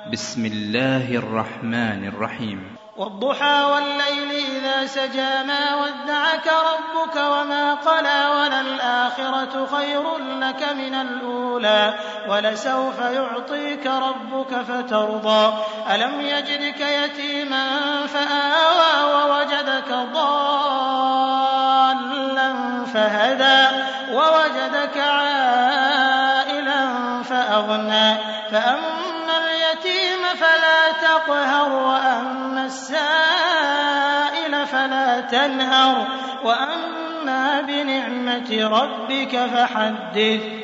بسم الله الرحمن الرحيم. والضحى والليل إذا سجى ما ودعك ربك وما قلى وللآخرة خير لك من الأولى ولسوف يعطيك ربك فترضى ألم يجدك يتيما فآوى ووجدك ضالا فهدى ووجدك عائلا فأغنى فأما اليتيم فلا تقهر وأما السائل فلا تنهر وأما بنعمة ربك فحدث